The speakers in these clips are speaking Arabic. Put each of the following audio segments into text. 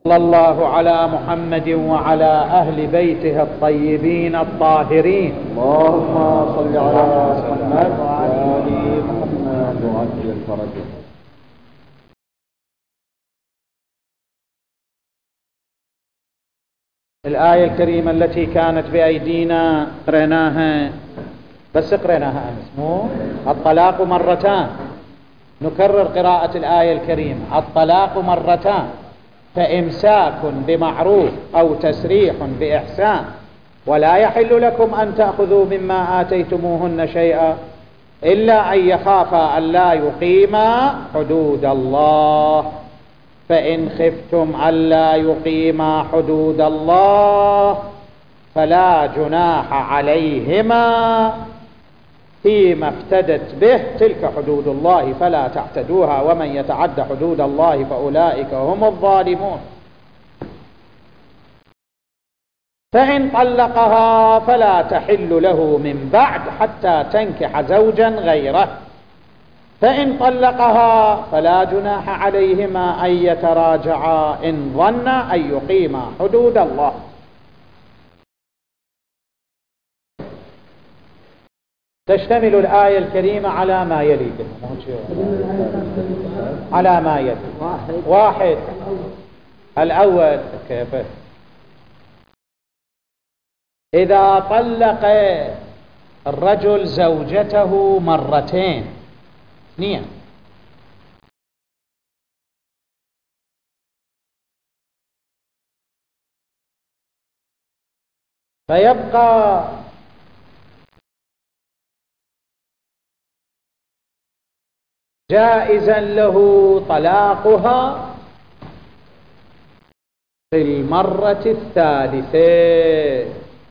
صلى الله على محمد وعلى أهل بيته الطيبين الطاهرين. اللهم صل على محمد وآل محمد وعجل فرجه. الآية الكريمة التي كانت بأيدينا قرأناها، بس قرأناها أمس، مو الطلاق مرتان. نكرر قراءة الآية الكريمة. الطلاق مرتان، فإمساك بمعروف أو تسريح بإحسان، ولا يحل لكم أن تأخذوا مما آتيتموهن شيئا إلا أن يخافا ألا يقيما حدود الله، فإن خفتم ألا يقيما حدود الله فلا جناح عليهما فيما افتدت به، تلك حدود الله فلا تعتدوها، ومن يتعد حدود الله فأولئك هم الظالمون. فإن طلقها فلا تحل له من بعد حتى تنكح زوجا غيره، فإن طلقها فلا جناح عليهما أن يتراجعا إن ظنا أن يقيما حدود الله. تشتمل الآية الكريمة على ما يلي، على ما يلي. واحد، الأول كيف؟ إذا طلق الرجل زوجته مرتين، اثنين، فيبقى جائزا له طلاقها في المرة الثالثة.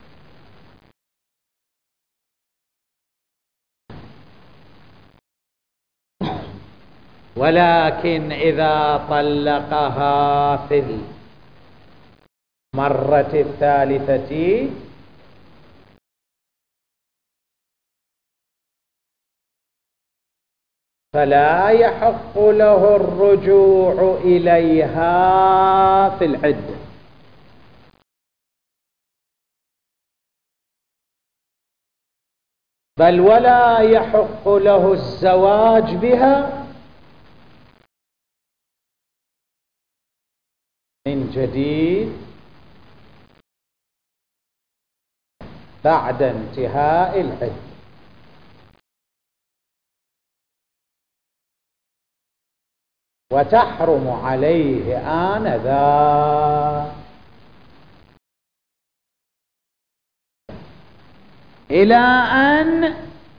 ولكن إذا طلقها في المرة الثالثة فلا يحق له الرجوع إليها في العدة، بل ولا يحق له الزواج بها من جديد بعد انتهاء العدة. وتحرم عليه آنذاك إلى أن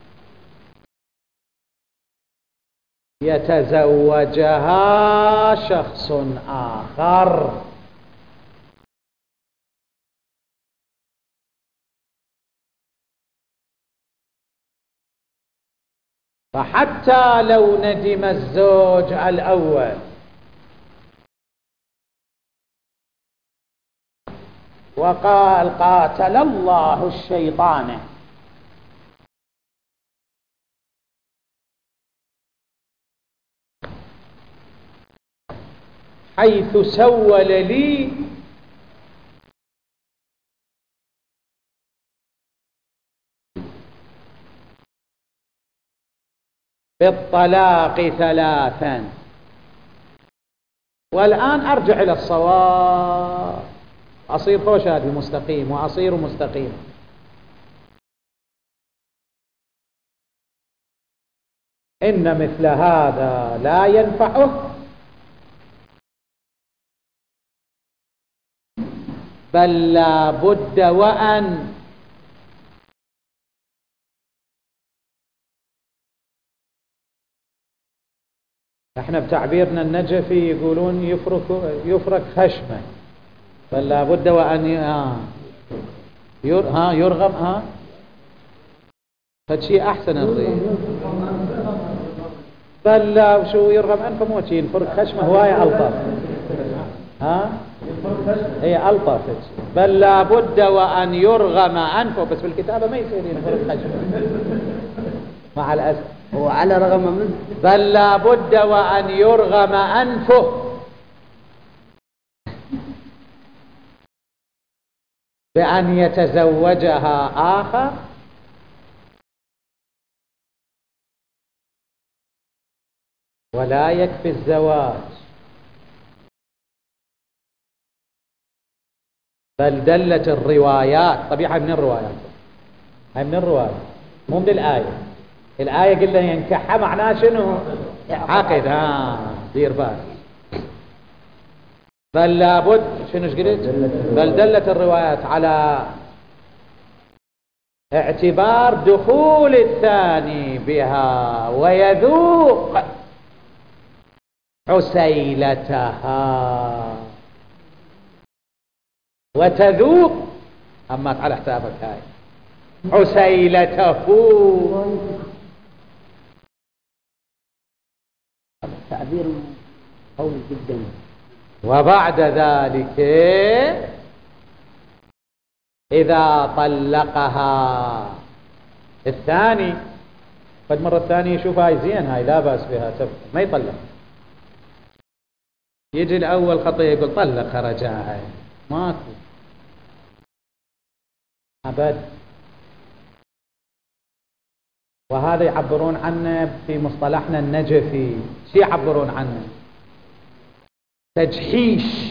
يتزوجها شخص آخر. فحتى لو ندم الزوج الأول وقال قاتل الله الشيطان، حيث سول لي بالطلاق ثلاثا، والآن أرجع إلى الصواب، أصير خوش هذا المستقيم وأصير مستقيما. إن مثل هذا لا ينفعه، بل لا بد وأن احنا بتعبيرنا النجفي يقولون يفرك خشمه، بل لا بد وأن يرغم فشي أحسن الضيء، بل لا شو يرغم أنفه موتي ينفرك خشمه هواية ألطف، هي ألطف، بل لا بد وأن يرغم أنفه، بس بالكتابة ما يصير ينفرك خشمه مع الأسف، هو على رغم منه، بل لا بد وأن يرغم أنفه بأن يتزوجها آخر ولا يكفي الزواج، بل دلت الروايات. طبيعة من الروايات، هاي من الروايات مو من الآية. الآية قلنا ينكحها معناه شنو؟ عقد. دير بال. بل لابد شنو قلت؟ بل دلت الروايات على اعتبار دخول الثاني بها ويذوق عسيلتها وتذوق، أما على حسابك هاي عسيلته. تعبير قوي جدا. وبعد ذلك إذا طلقها الثاني، قد مرة الثانية يشوف هاي زين، هاي لا بأس بها، ما يطلق. يجي الأول خطية يقول طلق رجاء، ماكو أبد. وهذا يعبرون عنه في مصطلحنا النجفي، شو يعبرون عنه؟ تجحيش،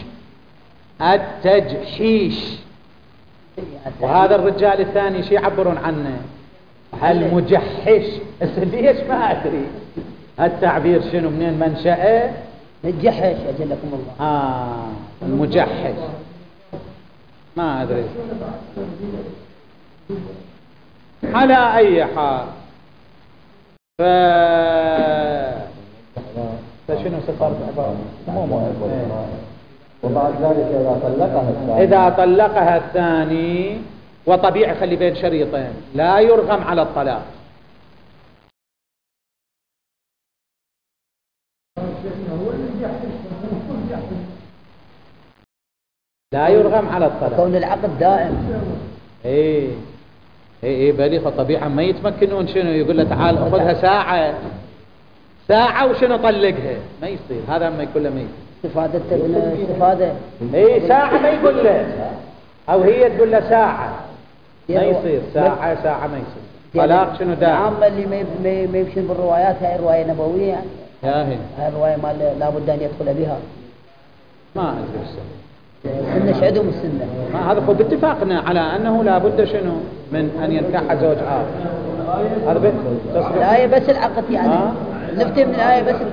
التجحيش. وهذا الرجال الثاني شو يعبرون عنه؟ المجحش. ليش ما أدري التعبير شنو منين منشأه؟ الجحش أجلكم الله. المجحش ما أدري. على أي حال فشنو صفات عبارة مو مهم. وبعد ذلك إذا طلقها الثاني، وطبيعي خلي بين شريطين، لا يرغم على الطلاق. لا يرغم على الطلاق كون العقد دائم. ايه بليغ. طبيعة ما يتمكنون شنو يقول له تعال خذها ساعة وشنو طلقها، ما يصير. هذا ما يقول له ما يصير. استفادة ساعة ما يقول له، او هي تقول له ساعة، ما يصير. ساعة ما يصير. طلاق شنو دائم. العامة اللي ما يمشون بالروايات، هاي رواية نبوية يعني. هاي الرواية ما لابد أن يدخل بها. ما أدري السنة السنة عندهم السنة. هذا خذ باتفاقنا على أنه لابد شنو من أن ينكح زوج آخر. هذا بيت الآية بس العقد يعني. نفتي من الآية بس.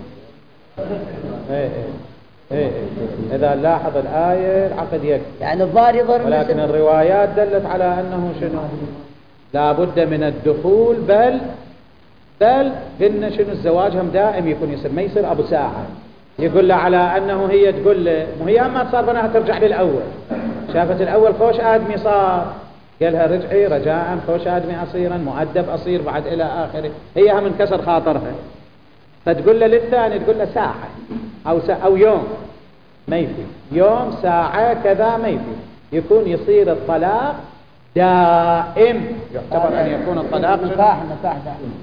إيه. إذا لاحظ الآية العقد يكفي يعني الظاهر يظهر، ولكن الروايات دلت على أنه شنو لابد من الدخول. بل قلنا شنو الزواج هم دائم يكون يصير، ما يصير أبو ساعة. يقول له على أنه هي تقول له، وهي أما تصار بناها ترجع للأول. شافت الأول خوش آدمي صار، قالها رجعي رجاء خوش آدمي أصيرا مؤدب أصير بعد إلى آخره. هي هم انكسر خاطرها، فتقول له للثاني تقول له ساعة أو يوم، ما يفي يوم ساعة كذا ما يفي. يكون يصير الطلاق دائم. يعتبر أن يكون الطلاق نكاح دائم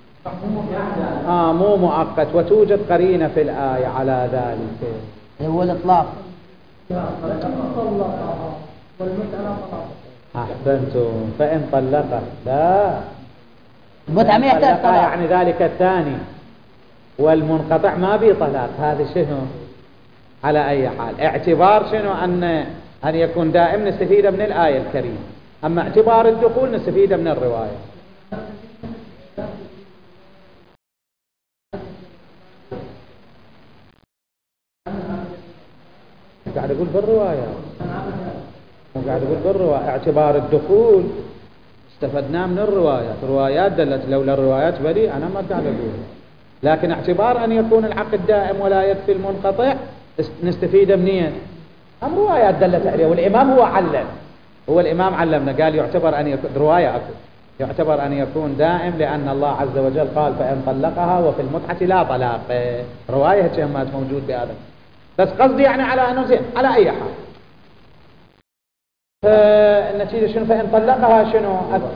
مو مؤقت. وتوجد قرينة في الآية على ذلك، هو الإطلاق. أحسنتم. فإن طلقه لا المتعة ما يحتاج طلاق، يعني ذلك الثاني. والمنقطع ما بي طلاق. هذا شنو على أي حال اعتبار شنو أن يكون دائم نستفيد من الآية الكريمة. أما اعتبار الدخول نستفيد من الرواية. قاعد أقول بالرواية، قاعد أقول بالرواية. اعتبار الدخول استفدناه من الروايات. الروايات دلت، لولا الروايات بلي أنا ما قاعد أقول. لكن اعتبار أن يكون العقد دائم ولا يكفي المنقطع نستفيد منين؟ هم روايات دلت عليه. والإمام هو الإمام علمنا، قال يعتبر أن يكون رواية أكل، يعتبر أن يكون دائم لأن الله عز وجل قال فإن طلقها وفي المتعة لا طلاق. رواية جمعات موجود بهذا. بس قصدي يعني على أنه زين على أي حال. النتيجة شنو؟ فإن طلقها شنو؟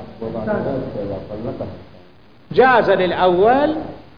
جاز للأول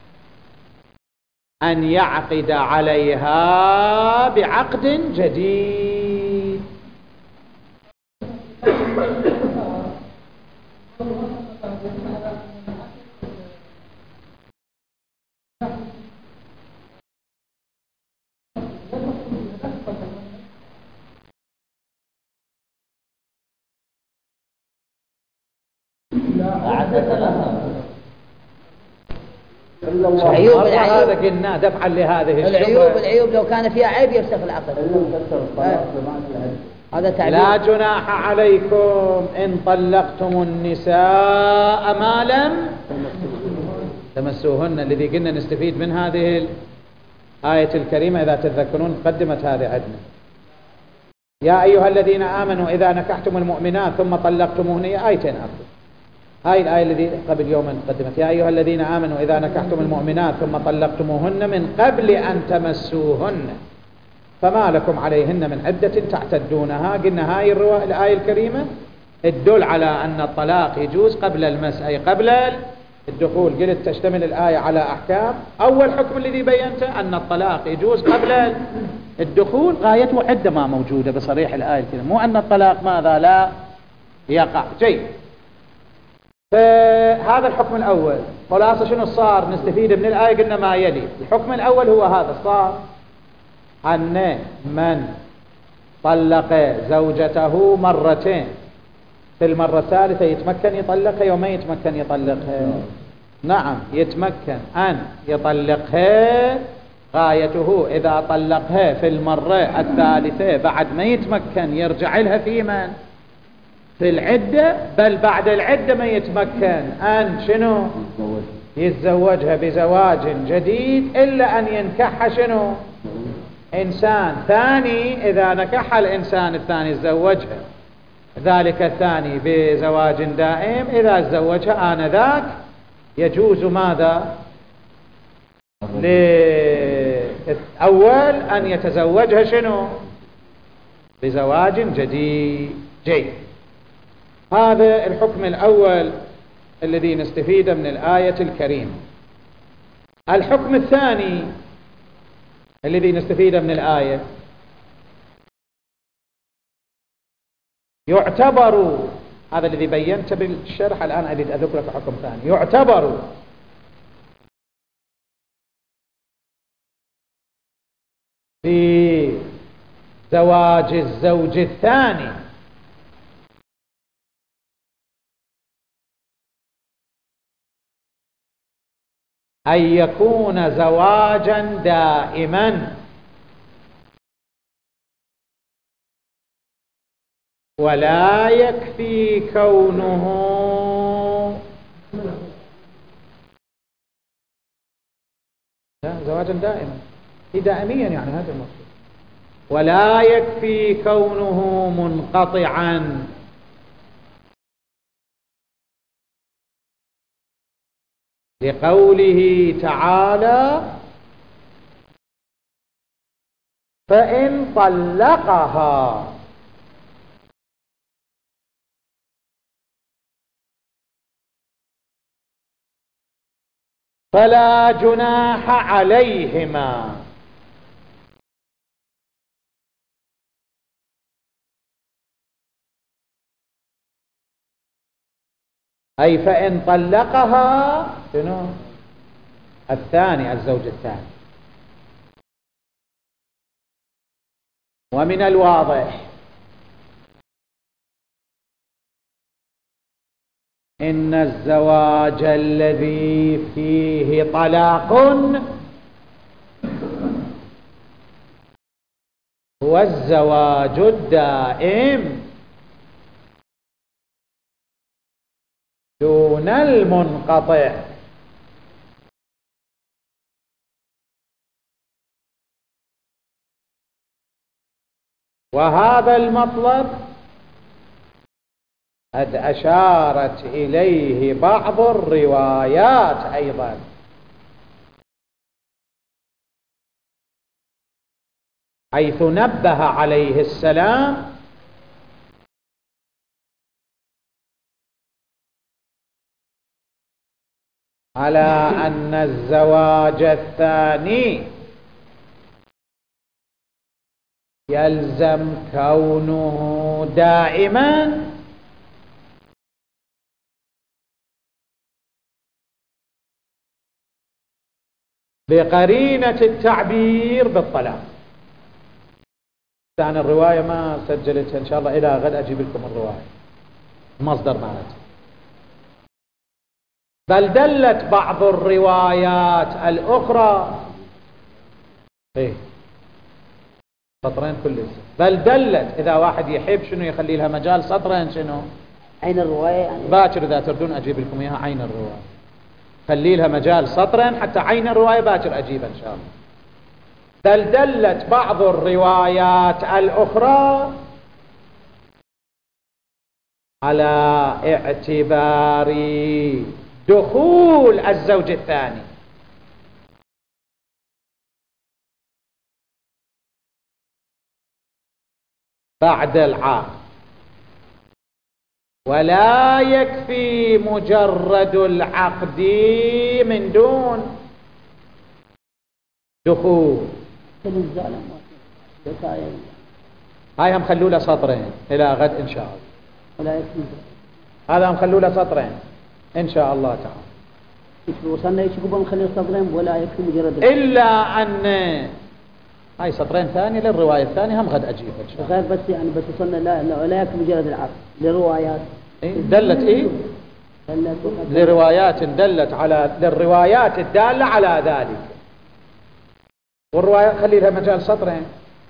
أن يعقد عليها بعقد جديد. العيوب هذا قلنا دفعا لهذه العيوب لو كان فيها عيب يفسخ العقد. هذا تعبير. لا جناح عليكم إن طلقتم النساء ما لم تمسوهن، الذي قلنا نستفيد من هذه الآية الكريمة إذا تتذكرون قدمت هذه عندنا. يا أيها الذين آمنوا إذا نكحتم المؤمنات ثم طلقتموهن، آيتين أخذ هاي الآية التي قبل يوم قدمت. يا أيها الذين آمنوا إذا نكحتم المؤمنات ثم طلقتموهن من قبل أن تمسوهن فما لكم عليهن من عدة تعتدونها. قلنا هاي الآية الكريمة تدل على أن الطلاق يجوز قبل المس، أي قبل الدخول. قلت تشتمل الآية على أحكام. أول حكم الذي بينته أن الطلاق يجوز قبل الدخول، غايته عدة ما موجودة بصريح الآية الكريمة، مو أن الطلاق ماذا لا يقع. جيد، فهذا الحكم الأول. خلاصة شنو صار نستفيد من الآية؟ قلنا ما يلي. الحكم الأول هو هذا، صار أن من طلق زوجته مرتين في المرة الثالثة يتمكن يطلقها يوم يتمكن يطلقها. نعم يتمكن أن يطلقها. غايته إذا طلقها في المرة الثالثة بعد ما يتمكن يرجع لها في من؟ في العدة، بل بعد العدة ما يتمكن أن شنو؟ يتزوجها بزواج جديد، إلا أن ينكحها شنو؟ إنسان ثاني. إذا نكحها الإنسان الثاني تزوجها ذلك الثاني بزواج دائم، إذا تزوجها آنذاك يجوز ماذا؟ للأول أن يتزوجها شنو؟ بزواج جديد. جيد، هذا الحكم الأول الذي نستفيد من الآية الكريمة. الحكم الثاني الذي نستفيد من الآية، يعتبر، هذا الذي بينت بالشرح، الآن أريد أذكر لك حكم ثاني. يعتبر في زواج الزوج الثاني أن يكون زواجا دائما، ولا يكفي كونه زواجا دائما، هي دائميا يعني هذا المقصود. ولا يكفي كونه منقطعا، لقوله تعالى فإن طلقها فلا جناح عليهما. أي فإن طلقها شنو؟ الثاني، الزوج الثاني. ومن الواضح إن الزواج الذي فيه طلاق هو الزواج الدائم دون المنقطع. وهذا المطلب قد أشارت إليه بعض الروايات أيضا، حيث نبه عليه السلام على أن الزواج الثاني يلزم كونه دائما بقرينة التعبير بالطلاق. عن الرواية ما سجلتها، إن شاء الله إلى غد أجيب لكم الرواية مصدر معناتها. بل دلت بعض الروايات الأخرى سطرين كل اسم. بل دلت إذا واحد يحب شنو يخلي لها مجال سطرين، شنو عين الرواية يعني. باكر إذا تردون أجيب لكم إياها عين الرواية، خلي لها مجال سطرين حتى عين الرواية باكر أجيبها إن شاء الله. بل دلت بعض الروايات الأخرى على اعتبار دخول الزوج الثاني بعد العقد، ولا يكفي مجرد العقد من دون دخول. هاي هم خلوا له سطرين إلى غد إن شاء الله. ولا يكفي هذا هم خلوا له سطرين إن شاء الله تعالى. وصلنا يشكوا نخلي سطرين ولا يكفي مجرد إلا أن هاي سطرين ثاني للرواية الثانية هم غد أجيب إن شاء الله. غير بس يعني بس وصلنا لا يكفي مجرد العقد للروايات. دلت لروايات دلت على للروايات الدالة على ذلك، والروايات خلي لها مجال سطرين.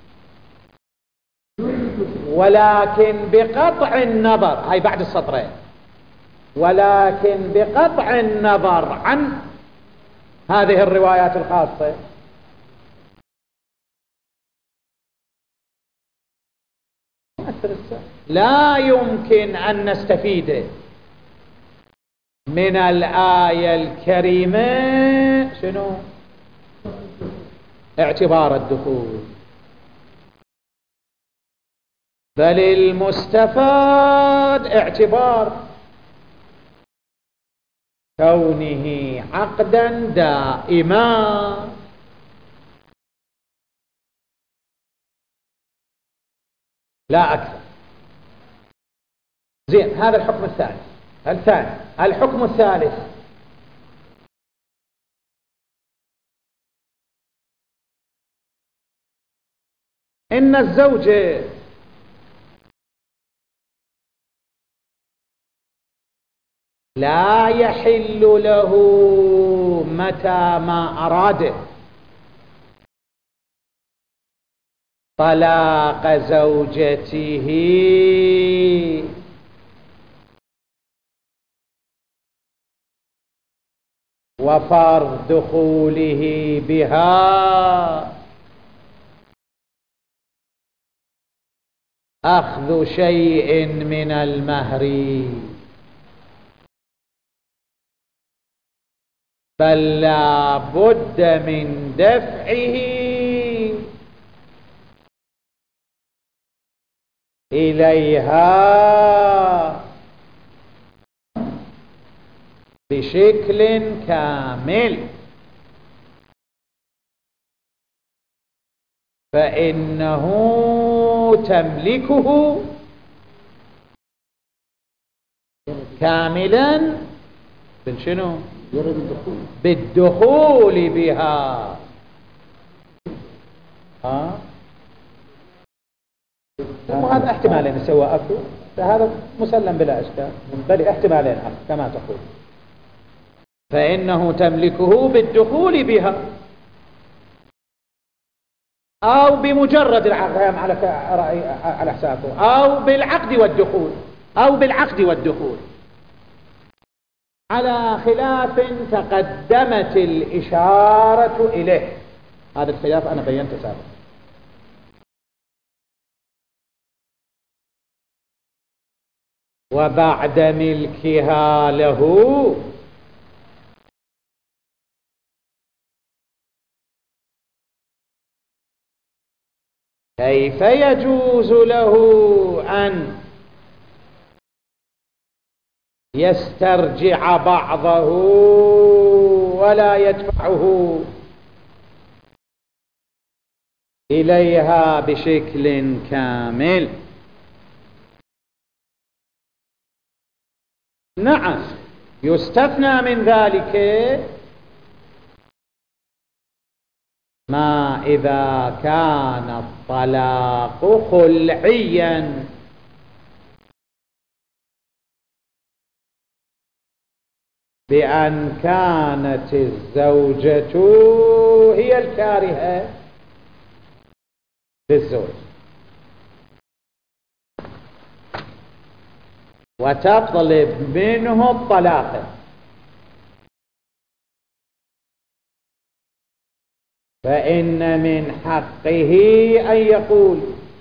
ولكن بقطع النظر، هاي بعد السطرين، ولكن بقطع النظر عن هذه الروايات الخاصة لا يمكن أن نستفيد من الآية الكريمة شنو؟ اعتبار الدخول، بل المستفاد اعتبار كونه عقدا دائما. لا أكثر. زين، هذا الحكم الثاني. الحكم الثالث إن الزوج لا يحل له متى ما أراد طلاق زوجته وفرض دخوله بها أخذ شيء من المهر، بل لا بد من دفعه إليها بشكل كامل، فإنه تملكه كاملا بالشنو؟ بالدخول بها. هذا احتمالين سواء أكو، فهذا مسلم بلا إشكال، بل احتمالين كما تقول. فإنه تملكه بالدخول بها أو بمجرد العقد على حسابه، أو بالعقد والدخول، أو بالعقد والدخول، على خلاف تقدمت الإشارة إليه. هذا الخلاف أنا بينته سابقا. وبعد ملكها له كيف يجوز له أن يسترجع بعضه ولا يدفعه إليها بشكل كامل؟ نعم، يستثنى من ذلك ما إذا كان الطلاق خلعيا بأن كانت الزوجة هي الكارهة للزوج وتطلب منه الطلاق، فإن من حقه أن يقول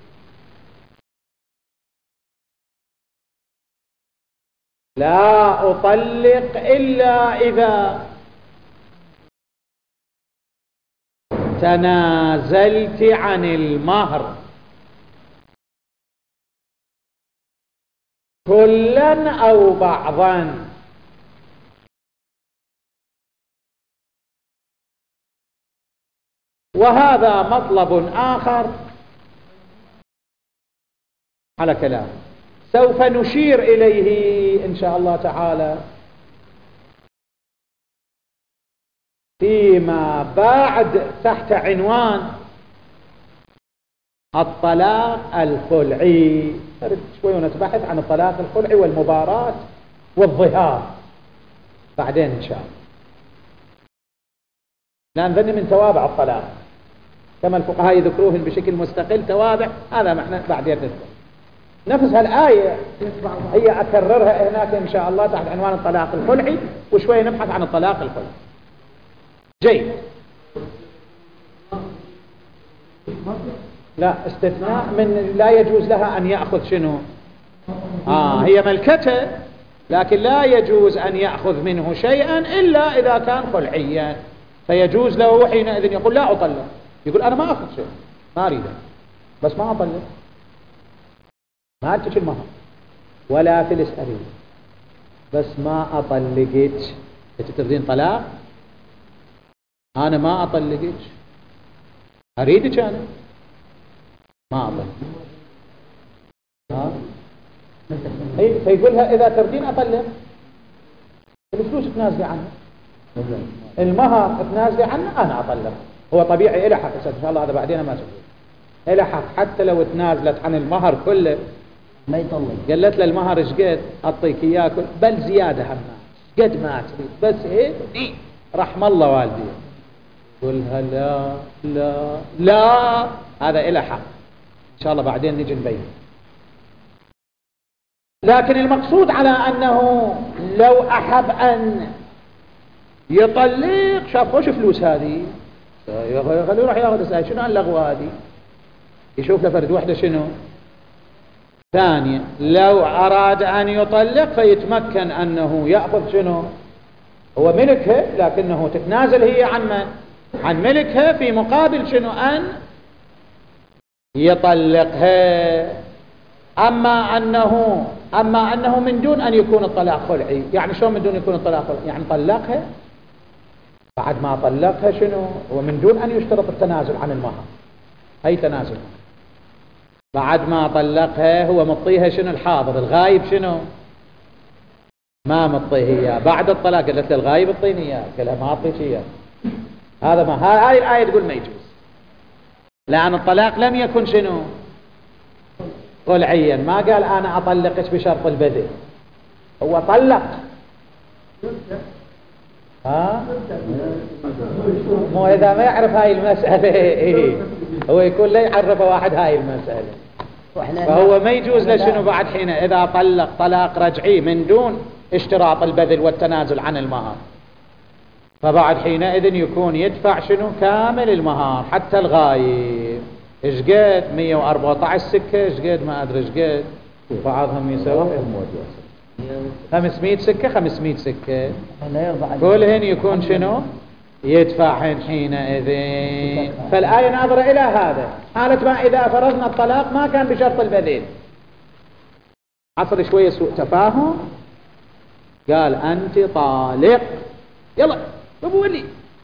لا أطلق إلا إذا تنازلت عن المهر كلا أو بعضا. وهذا مطلب آخر على كلام سوف نشير إليه إن شاء الله تعالى فيما بعد تحت عنوان الطلاق الخلعي. شوي ونتبحث عن الطلاق الخلعي والمباراة والظهار بعدين إن شاء الله، لأن ذني من توابع الطلاق كما الفقهاء يذكروهن بشكل مستقل توابع، هذا ما احنا بعدين نذكر. نفس هالآية هي أكررها هناك إن شاء الله تحت عنوان الطلاق الخلعي، وشوي نبحث عن الطلاق الخلعي. جيد. لا، استثناء من لا يجوز لها أن يأخذ شنو؟ هي ملكته، لكن لا يجوز أن يأخذ منه شيئا إلا إذا كان خلعيا، فيجوز له حينئذ يقول لا أطلق، يقول أنا ما أخذ شيء، ما أريده، بس ما أطلق، ما أدفع المهر ولا فلس أريد، بس ما أطلقك. أنت تريدين طلاق؟ أنا ما أطلقك، أريدك أنا ما أطلق. فيقولها إذا تريدين أطلق، الفلوس تنازلي عنها، المهر تنازلي عنه، أنا أطلق. هو طبيعي إلى حق، إن شاء الله هذا بعدين ما تقول إلى حق، حتى لو تنازلت عن المهر كله ما يطلق، قالت له المهر ايش قد أعطيك إياه بل زيادة هم قد ما تريد، بس هيك رحم الله والدي، قولها لا لا لا، هذا إلى حق إن شاء الله بعدين نجي نبين. لكن المقصود على أنه لو أحب أن يطلق، شاف خوش فلوس هذه، خليه يروح ياخذ الساعة، شنو هاللغوة هذه؟ يشوف له فرد وحده شنو ثانية. لو أراد أن يطلق فيتمكن أنه يأخذ شنو هو ملكها، لكنه تتنازل هي عن من؟ عن ملكها في مقابل شنو؟ أن يطلقها. أما أنه من دون أن يكون الطلاق خلعي، يعني شو من دون يكون الطلاق خلعي؟ يعني طلقها، بعد ما طلقها شنو ومن دون أن يشترط التنازل عن المهر، أي تنازل، بعد ما طلقها هو مطيها شنو الحاضر، الغايب شنو ما مطيه إياه، بعد الطلاق قالت له الغايب اعطيني إياه، قال لها ما أعطيك إياه. هذا ما هاي الآية تقول ما يجوز، لأن الطلاق لم يكن شنو خلعيا، ما قال أنا أطلقك بشرط البذل، هو طلق. مو إذا ما يعرف هاي المسألة هو يكون لا يعرف واحد هاي المسألة، فهو ما يجوز له شنو بعد حين إذا طلق طلاق رجعي من دون اشتراط البذل والتنازل عن المهر، فبعد حينئذ يكون يدفع شنو كامل المهر حتى الغايب. ايش قد 114 سكة، ايش قد ما ادري ايش قد، بعضهم يسوي 500 سكة 500 سكة، كلهن يكون شنو يدفعهن حينئذ. فالآية ناظرة إلى هذا، حالة ما إذا فرضنا الطلاق ما كان بشرط البذل، حصل شوية سوء تفاهم، قال أنت طالق، يلا أبو ولي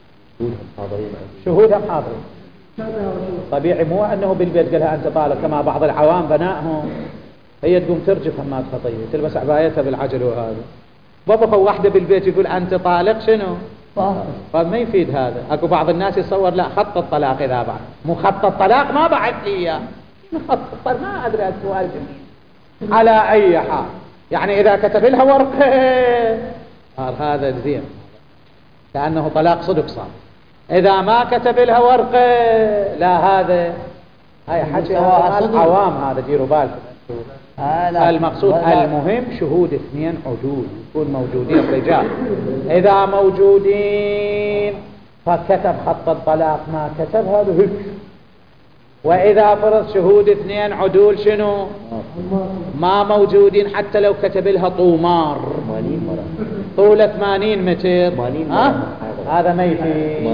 شهودها حاضرين. طبيعي مو أنه بالبيت قالها أنت طالق كما بعض العوام بنائهم، هي تقوم ترجف همات خطية، تلبس عبايتها بالعجل، وهذا بابا واحدة بالبيت يقول أنت طالق شنو ما يفيد هذا. اكو بعض الناس يصور لا خط الطلاق اذا بعد، مو خط الطلاق ما بعد لي اياه، خط الطلاق ما ادري السؤال جميل. على اي حال يعني اذا كتب لها ورقه هذا زين لانه طلاق صدق صار. اذا ما كتب لها ورقه لا، هذا هاي حكي عوام، هذا ديروا بالكم. المقصود المهم شهود اثنين عدول يكون موجودين رجال، اذا موجودين فكتب خط الطلاق، ما كتب هذا هيك. واذا فرض شهود اثنين عدول شنو ما موجودين، حتى لو كتب لها طومار طوله 80 متر هذا ما يفيد.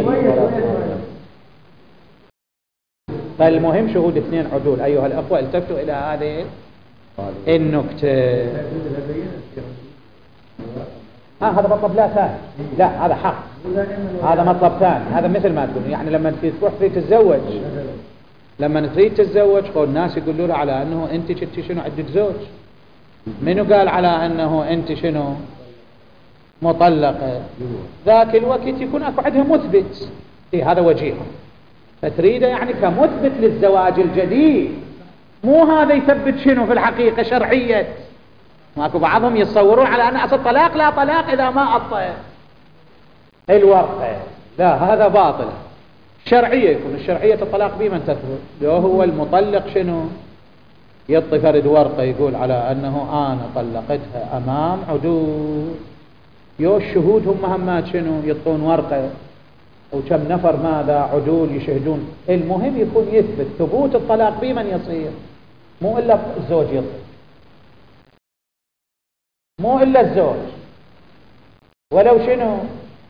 فالمهم شهود اثنين عدول. ايها الاخوه التفتوا الى هذه النكتة. هذا مطلب لا ثاني، لا هذا حق، هذا مطلب ثاني. هذا مثل ما تقول يعني لما تروح تريد تتزوج، لما تريد تتزوج قول الناس يقولوا له على انه انت كنت شنو عندك زوج، منو قال على انه انت شنو مطلقة؟ ذاك الوقت يكون اكو عندها مثبت، هذا وجيه، فتريده يعني كمثبت للزواج الجديد، مو هذا يثبت شنو في الحقيقة شرعية. ماكو بعضهم يتصورون على أن أصل طلاق لا طلاق إذا ما أعطى الورقة، لا هذا باطل. شرعية يكون الشرعية الطلاق بمن تثبت؟ لو هو المطلق شنو يعطي فرد ورقة يقول على أنه أنا طلقتها أمام عدول، يو الشهود هم همات شنو يعطون ورقة، وكم نفر ماذا عدول يشهدون. المهم يكون يثبت ثبوت الطلاق بمن يصير، مو إلا الزوج يطلق، مو إلا الزوج، ولو شنو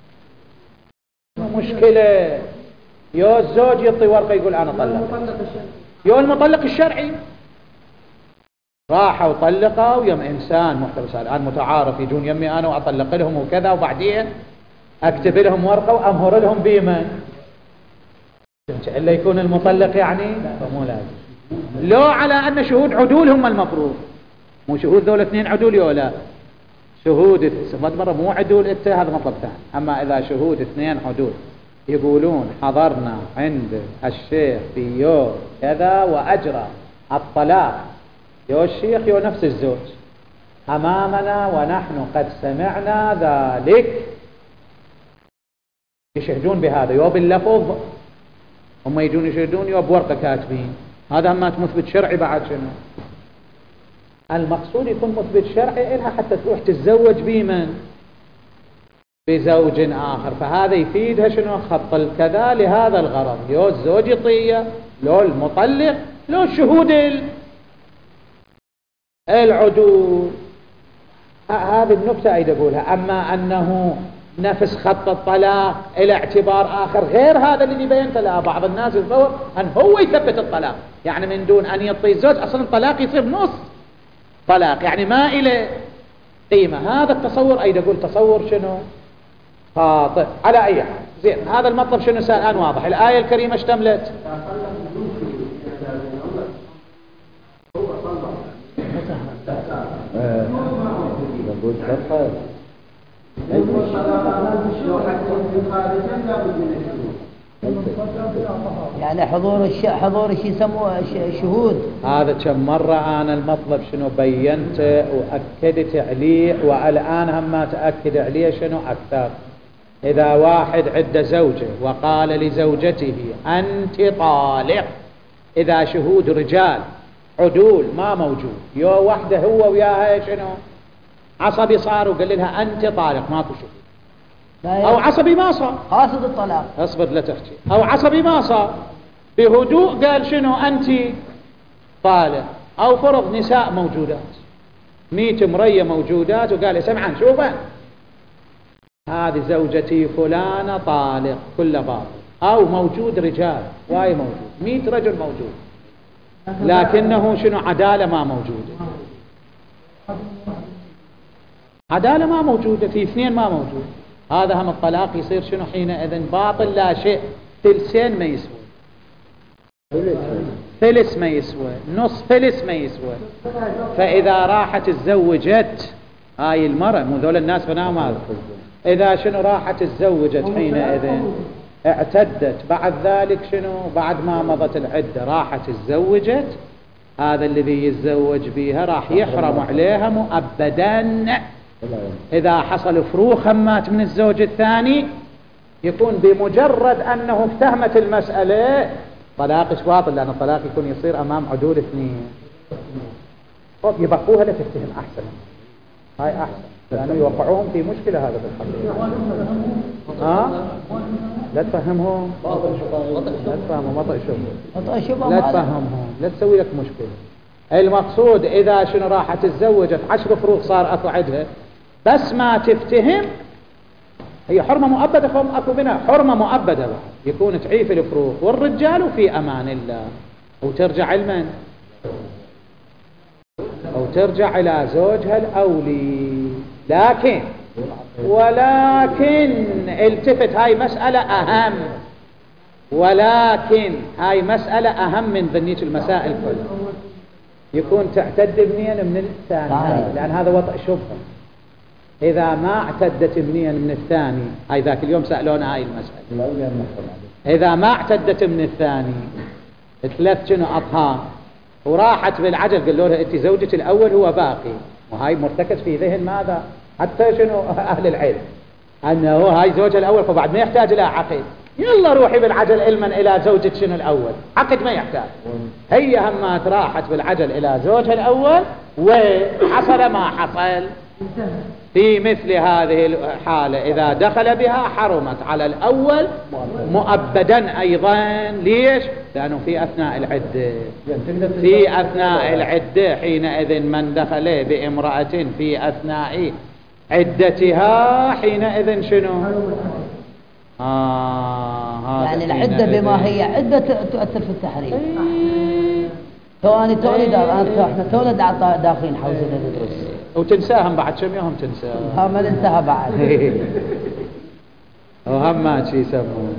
مشكلة يو الزوج يعطي ورقة يقول أنا طلق، يو المطلق الشرعي راحوا وطلقوا يم إنسان محترس الآن متعارف يجون يمي أنا وأطلق لهم وكذا، وبعدين أكتب لهم ورقة وأمهر لهم بمن إلا يكون المطلق يعني فمو لازم. لو على أن شهود عدول هم المفروض، مو شهود ذول اثنين عدول يولا شهود مرة مو عدول هذا مطلب ثاني. أما إذا شهود اثنين عدول يقولون حضرنا عند الشيخ في يوم كذا وأجرى الطلاق، يو الشيخ يو نفس الزوج أمامنا ونحن قد سمعنا ذلك، يشهدون بهذا يو باللفظ، هم يجون يشهدون يو بورقة كاتبين، هذا ما مثبت شرعي بعد شنو. المقصود يكون مثبت شرعي إلها حتى تروح تتزوج بمن بزوج آخر، فهذا يفيدها شنو خط الكذا لهذا الغرض، يو الزوج يطية لو المطلق لو الشهود العدول. هذه النكتة أيضا أقولها. أما أنه نفس خط الطلاق إلى اعتبار آخر غير هذا اللي بينته، لا بعض الناس يتصور أن هو يثبت الطلاق، يعني من دون أن يعطي الزوج أصلا الطلاق يصير نص طلاق، يعني ما إلى قيمة. هذا التصور أيضا أقول تصور شنو خاطئ. على أي حال زين، هذا المطلب شنو سأل الآن واضح. الآية الكريمة اشتملت يعني حضور شي يسموه شهود. هذا كم مرة أنا المطلب شنو بينته وأكدت عليه، والآن هم ما تأكد عليه شنو أكثر. إذا واحد عند زوجه وقال لزوجته أنت طالق، إذا شهود رجال عدول ما موجود، يو واحدة هو وياها شنو عصبي صار وقال لها أنت طالق ماكو شهود، أو عصبي ما صار قاصد الطلاق، اصبر لا تحكي، أو عصبي ما صار بهدوء قال شنو أنت طالق، أو فرض نساء موجودات 100 مرية موجودات وقال سمعا شوفا هذه زوجتي فلانة طالق كل باطل، أو موجود رجال واي موجود 100 رجل موجود لكنه شنو عدالة ما موجودة، عدالة ما موجودة، في اثنين ما موجود، هذا هم الطلاق يصير شنو حينئذ باطل لا شيء. ثلثين ما يسوى، ثلث ما يسوى، نص ثلث ما يسوى. فإذا راحت تزوجت هاي المرأة، مو ذول الناس بنام هذا إذا شنو راحت تزوجت حينئذ اعتدت، بعد ذلك شنو بعد ما مضت العدة راحت تزوجت، هذا الذي يتزوج بها راح يحرم عليها مؤبدا. إذا حصل فروخ مات من الزوج الثاني يكون بمجرد أنه افتهمت المسألة طلاقش باطل، لأن الطلاق يكون يصير أمام عدول اثنين. يبقوها لتفتهم أحسن، هاي أحسن، لأنه يوقعوهم في مشكلة هذا بالحقيقة. لا تفهمهم، لا تفهمهم، لا تفهمهم، لا تسوي لك مشكلة. المقصود إذا شنو راحت تزوجت 10 فروق صار أكو عدها، بس ما تفتهم هي حرمة مؤبدة، فهم أكو منها حرمة مؤبدة بعد، يكون تعيف الفروق والرجال في أمان الله، وترجع لمن؟ أو ترجع إلى زوجها الأولي. ولكن التفت، هاي مسألة أهم، ولكن هاي مسألة أهم من ذنية المسائل كلها. يكون تعتد منين؟ من الثاني، لأن هذا وطأ شبهة. إذا ما اعتدت منين من الثاني، هاي ذاك اليوم سألونا هاي المسألة، إذا ما اعتدت من الثاني 3 شنو أطهار وراحت بالعجل، قالوا لها أنت زوجك الأول هو باقي، وهاي مرتكز في ذهن ماذا؟ حتى شنو أهل العلم أنه هاي زوجها الأول، فبعد ما يحتاج إلى عقد، يلا روحي بالعجل علما إلى زوجك شنو الأول، عقد ما يحتاج. هي همات راحت بالعجل إلى زوجها الأول وحصل ما حصل. في مثل هذه الحالة إذا دخل بها حرمت على الأول مؤبدا أيضا. ليش؟ لأنه في أثناء العدة، في أثناء العدة حينئذ من دخل بامرأة في أثناء عدتها حينئذ شنو؟ يعني العدة بما هي عدة تؤثر في التحريم. ثواني احنا تولد داخلين حوزنا ندرس وتنساهم بعد كم يوم تنساهم، ما ننساها بعد. وهم ما شي يسمون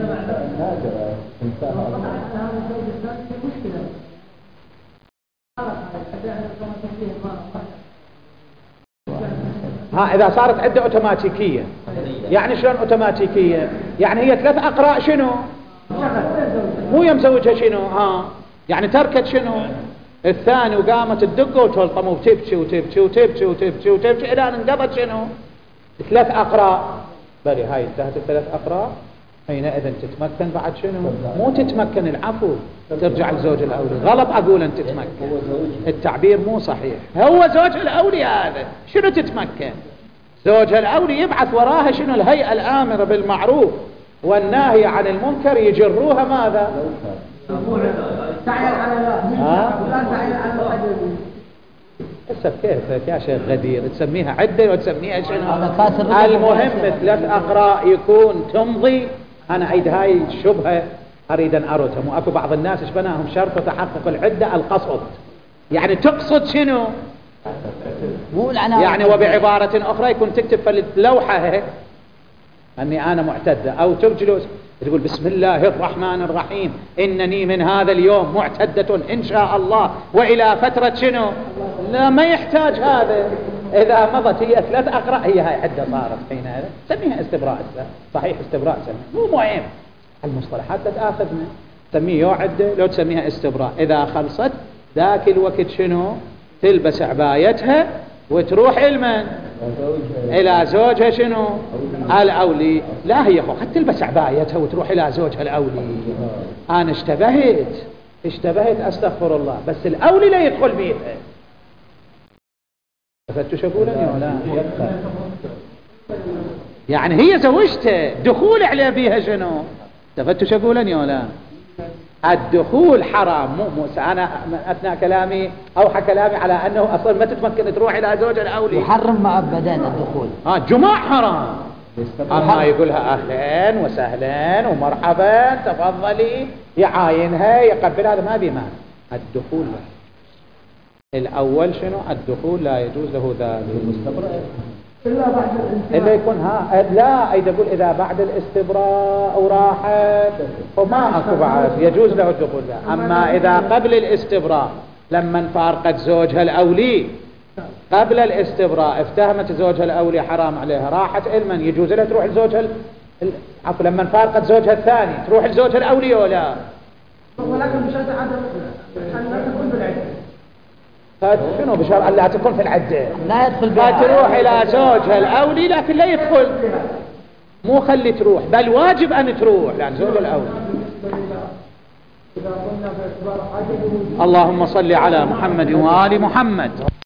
إذا صارت عدة أوتوماتيكية. يعني شلون أوتوماتيكية؟ يعني هي 3 أقراء شنو؟ مو يمزوجها شنو؟ يعني تركت شنو؟ الثاني وقامت تدق وتلطم وتبكي وتبكي وتبكي وتبكي وتبكي إلى أن انقضت شنو؟ 3 أقراء. بلي هاي انتهت 3 أقراء، حينئذ تتمكن بعد شنو؟ مو تتمكن، العفو، ترجع لزوج الأولي. غلط أقول أن تتمكن، التعبير مو صحيح. هو زوج الأولي هذا شنو تتمكن؟ زوج الأولي يبعث وراها شنو؟ الهيئة الآمرة بالمعروف والناهي عن المنكر، يجروها ماذا؟ هسه كيفك يا شيخ غدير تسميها عدة وتسميها شنو؟ المهم 3 أقراء يكون تمضي. أنا عيد هاي الشبهة أريد أن أردها. مو أكو بعض الناس بناهم شرط تحقق العدة القصد، يعني تقصد شنو؟ يعني وبعبارة أخرى يكون تكتب في اللوحة أني أنا معتدة، أو تجلس تقول بسم الله الرحمن الرحيم إنني من هذا اليوم معتدة إن شاء الله وإلى فترة شنو. لا، ما يحتاج هذا. إذا مضت هي 3 أقراء هي هاي عدة صارت حينها. سميها استبراء، صحيح استبراء سميها، مو مهم المصطلحات تتآخذنا. تسميه يو عدة لو تسميها استبراء. إذا خلصت ذاك الوقت شنو؟ تلبس عبايتها وتروح المن إلى زوجها شنو؟ الأولي. لا، هي حتى تلبس عبايتها وتروح إلى زوجها الأولي. أنا اشتبهت أستغفر الله، بس الأولي لا يدخل بيتها. فتشوفونني ولا؟ يعني هي زوجته، دخول عليه بيها شنو؟ تفتشوفونني ولا؟ الدخول حرام. مو أنا أثناء كلامي أوحى كلامي على أنه أصلا ما تتمكن تروح إلى زوج الأولي. يحرم ما أبدا الدخول. جماع حرام. أما يقولها أهلا وسهلا ومرحبا تفضلي، يعاينها يقبل، هذا ما بيمان. الدخول الأول شنو؟ الدخول لا يجوز له ذلك إلا يكون لا أيد أقول إذا بعد الاستبراء وراحت وما أكو بعد يجوز له الدخول له. أما إذا قبل الاستبراء لما فارقت زوجها الأولي قبل الاستبراء افتهمت زوجها الأولي حرام عليها، راحت علما يجوز لها تروح لزوجها عفوا لما فارقت زوجها الثاني تروح لزوجها الأولي ولا؟ ولكن بشرط عدم أن لا تكون بالعدة. شنو بشرط لا تكون في العدة؟ لا يدخل بها. تروح إلى زوجها الأولي لكن لا يدخل، مو خلي تروح، بل واجب أن تروح لأن زوجها الأولي. اللهم صل على محمد وآل محمد.